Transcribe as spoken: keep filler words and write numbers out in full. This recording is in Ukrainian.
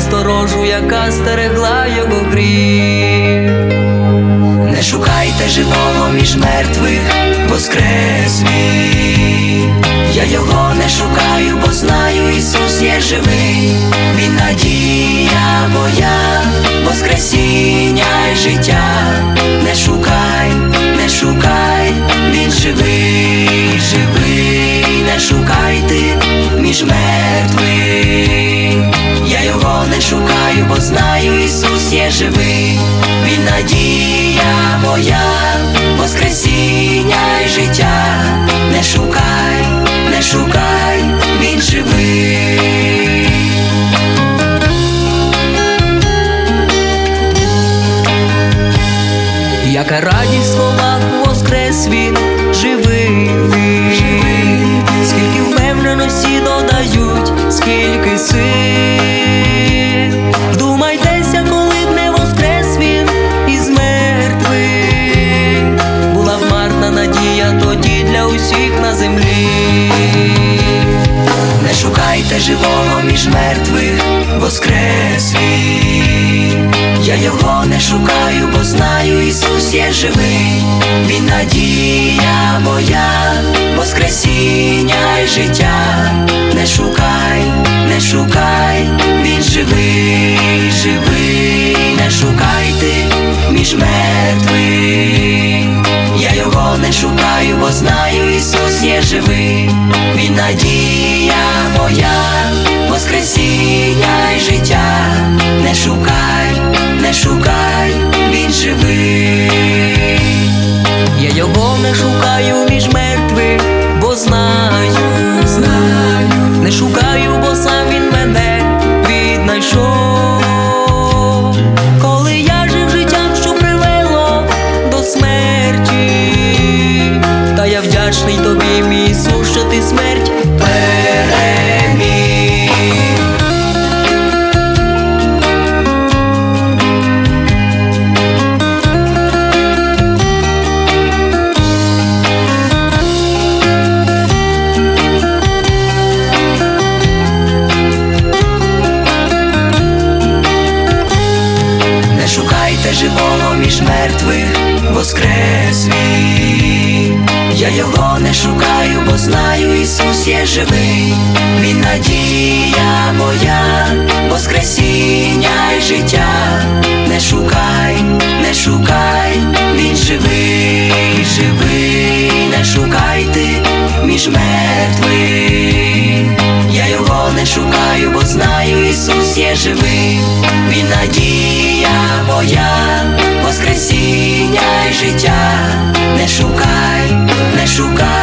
сторожу, яка стерегла його гріх. Не шукайте живого між мертвих, воскрес він. Я його не шукаю, бо знаю, Ісус є живий. Він надія моя, воскресіння й життя. Не шукай, не шукай, він живий, живий. Не шукайте між мертвих. Я його не шукаю, бо знаю, Ісус є живий. Він надія моя, воскресіння й життя. Не шукай, не шукай, він живий. Яка радість в словах, воскрес він, живий він. Скільки впевненості додають, скільки сил. Вдумайтеся, коли б не воскрес він із мертвих. Була б марна надія тоді для усіх на землі. Не шукайте живого між мертвих, воскрес він. Я його не шукаю, бо знаю, Ісус є живий. Він надія моя, воскресіння й життя. Не шукай, не шукай, він живий, живий. Не шукайте між мертвих. Я його не шукаю, бо знаю, Ісус є живий. Він надія моя, воскресіння й життя. Не шукай, не шукай, він живий. Я його не шукаю між мертвих, бо знаю, знаю. Не шукаю, бо сам він мене віднайшов. Коли я жив життям, що привело до смерті. Та я вдячний тобі, мій Ісус, що ти смерть переміг. Живого між мертвих, воскрес він. Я його не шукаю, бо знаю, Ісус є живий. Він надія моя, воскресіння й життя. Не шукай, не шукай, він живий, живий. Не шукайте між мертвих. Я його не шукаю, бо знаю, Ісус є живий. Він надія моя, воскресіння й життя. Не шукай, не шукай.